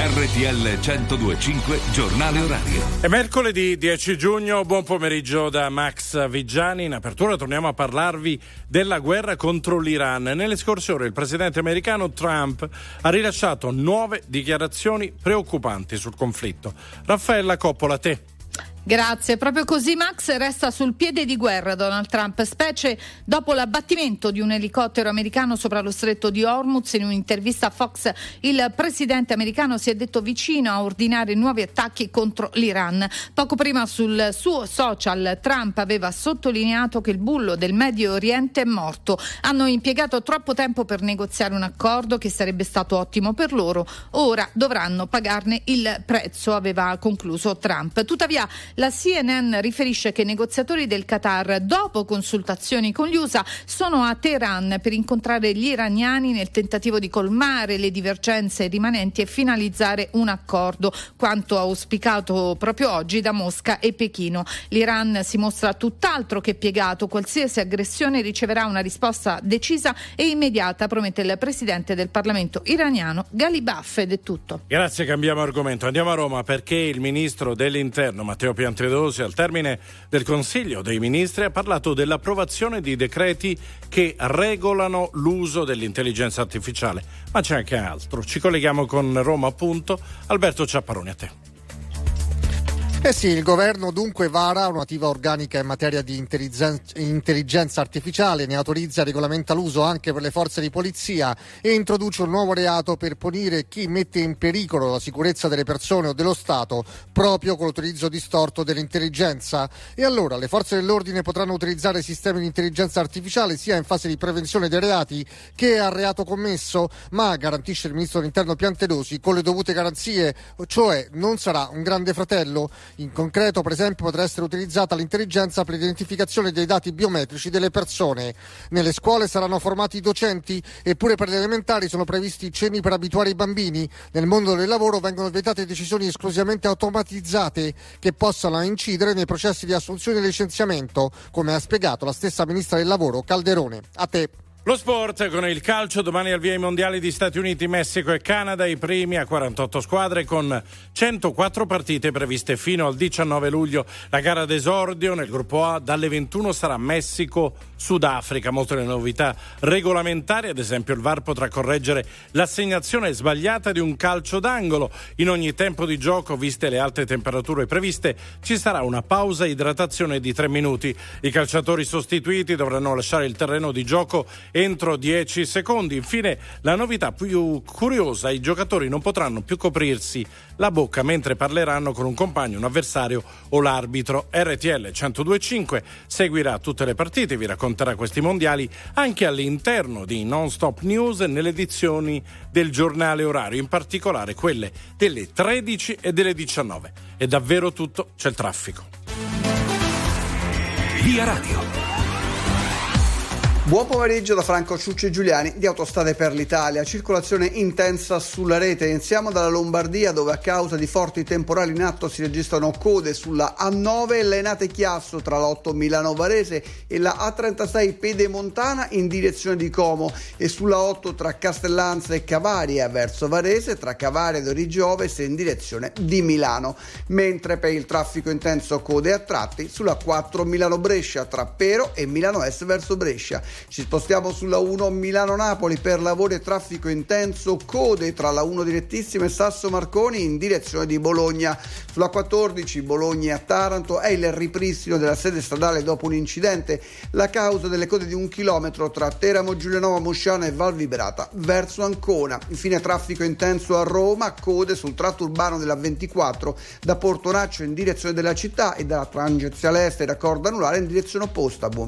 RTL 102.5 Giornale Orario. È mercoledì 10 giugno, buon pomeriggio da Max Vigiani. In apertura torniamo a parlarvi della guerra contro l'Iran. Nelle scorse ore il presidente americano Trump ha rilasciato nuove dichiarazioni preoccupanti sul conflitto. Raffaella Coppola, te. Grazie, proprio così Max resta sul piede di guerra Donald Trump, specie dopo l'abbattimento di un elicottero americano sopra lo stretto di Hormuz. In un'intervista a Fox il presidente americano si è detto vicino a ordinare nuovi attacchi contro l'Iran. Poco prima sul suo social Trump aveva sottolineato che il bullo del Medio Oriente è morto. Hanno impiegato troppo tempo per negoziare un accordo che sarebbe stato ottimo per loro, ora dovranno pagarne il prezzo, aveva concluso Trump. Tuttavia la CNN riferisce che i negoziatori del Qatar, dopo consultazioni con gli USA, sono a Teheran per incontrare gli iraniani nel tentativo di colmare le divergenze rimanenti e finalizzare un accordo, quanto auspicato proprio oggi da Mosca e Pechino. L'Iran si mostra tutt'altro che piegato, qualsiasi aggressione riceverà una risposta decisa e immediata, promette il presidente del Parlamento iraniano Ghalibaf. Ed è tutto. Grazie, cambiamo argomento. Andiamo a Roma perché il ministro dell'Interno Matteo Piantedosi al termine del Consiglio dei Ministri ha parlato dell'approvazione di decreti che regolano l'uso dell'intelligenza artificiale, ma c'è anche altro. Ci colleghiamo con Roma, appunto. Alberto Ciapparoni, a te. Sì, il governo dunque vara una normativa organica in materia di intelligenza artificiale, ne autorizza e regolamenta l'uso anche per le forze di polizia e introduce un nuovo reato per punire chi mette in pericolo la sicurezza delle persone o dello Stato proprio con l'utilizzo distorto dell'intelligenza. E allora le forze dell'ordine potranno utilizzare sistemi di intelligenza artificiale sia in fase di prevenzione dei reati che al reato commesso, ma garantisce il ministro dell'Interno Piantedosi con le dovute garanzie, cioè non sarà un grande fratello. In concreto, per esempio, potrà essere utilizzata l'intelligenza per l'identificazione dei dati biometrici delle persone. Nelle scuole saranno formati i docenti, eppure per le elementari sono previsti ceni per abituare i bambini. Nel mondo del lavoro vengono vietate decisioni esclusivamente automatizzate che possano incidere nei processi di assunzione e licenziamento, come ha spiegato la stessa ministra del lavoro Calderone. A te. Lo sport con il calcio, domani al via i mondiali di Stati Uniti, Messico e Canada, i primi a 48 squadre con 104 partite previste fino al 19 luglio. La gara d'esordio nel gruppo A dalle 21 sarà Messico-Sudafrica. Molte le novità regolamentari, ad esempio il VAR potrà correggere l'assegnazione sbagliata di un calcio d'angolo. In ogni tempo di gioco, viste le alte temperature previste, ci sarà una pausa idratazione di 3 minuti. I calciatori sostituiti dovranno lasciare il terreno di gioco entro 10 secondi. Infine, la novità più curiosa: i giocatori non potranno più coprirsi la bocca mentre parleranno con un compagno, un avversario o l'arbitro. RTL 102.5 seguirà tutte le partite, vi racconterà questi mondiali anche all'interno di Non Stop News nelle edizioni del giornale orario, in particolare quelle delle 13 e delle 19. È davvero tutto, c'è il traffico. Via Radio. Buon pomeriggio da Franco Ciucci Giuliani di Autostrade per l'Italia. Circolazione intensa sulla rete. Iniziamo dalla Lombardia, dove a causa di forti temporali in atto si registrano code sulla A9 Lainate Chiasso tra la 8 Milano Varese e la A36 Pedemontana in direzione di Como, e sulla 8 tra Castellanza e Cavaria verso Varese, tra Cavaria ed Origio Ovest in direzione di Milano. Mentre per il traffico intenso code a tratti sulla 4 Milano Brescia tra Pero e Milano Est verso Brescia. Ci spostiamo sulla 1 Milano-Napoli per lavori e traffico intenso, code tra la 1 direttissima e Sasso Marconi in direzione di Bologna. Sulla 14 Bologna a Taranto è il ripristino della sede stradale dopo un incidente, la causa delle code di 1 chilometro tra Teramo Giulianova Mosciana e Val Viberata verso Ancona. Infine traffico intenso a Roma, code sul tratto urbano della 24 da Portonaccio in direzione della città e dalla tangenziale est da Corda Anulare in direzione opposta. Buon